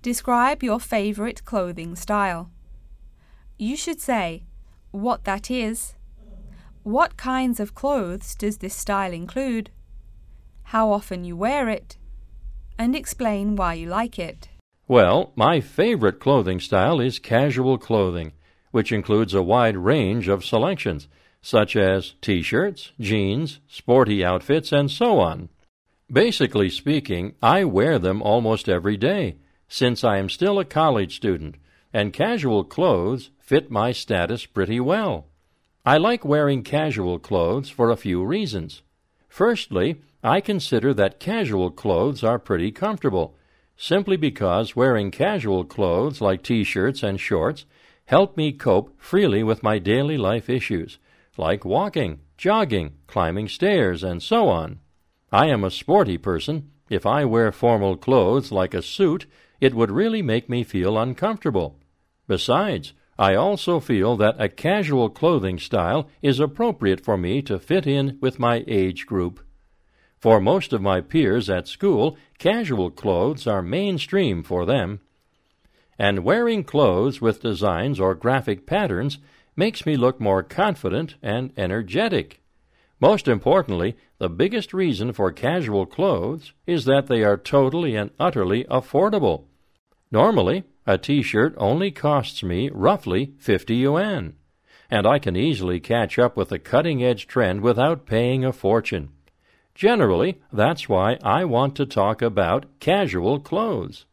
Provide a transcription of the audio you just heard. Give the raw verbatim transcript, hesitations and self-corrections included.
Describe your favorite clothing style. You should say what that is. What kinds of clothes does this style include? How often you wear it? And explain why you like it. Well, my favorite clothing style is casual clothing, which includes a wide range of selections, such as t-shirts, jeans, sporty outfits, and so on. Basically speaking, I wear them almost every day, since I am still a college student, and casual clothes fit my status pretty well. I like wearing casual clothes for a few reasons. Firstly, I consider that casual clothes are pretty comfortable, simply because wearing casual clothes like t-shirts and shorts help me cope freely with my daily life issues, like walking, jogging, climbing stairs, and so on. I am a sporty person. If I wear formal clothes like a suit, it would really make me feel uncomfortable. Besides, I also feel that a casual clothing style is appropriate for me to fit in with my age group. For most of my peers at school, casual clothes are mainstream for them. And wearing clothes with designs or graphic patterns makes me look more confident and energetic. Most importantly, the biggest reason for casual clothes is that they are totally and utterly affordable. Normally, a t-shirt only costs me roughly fifty yuan, and I can easily catch up with the cutting-edge trend without paying a fortune. Generally, that's why I want to talk about casual clothes.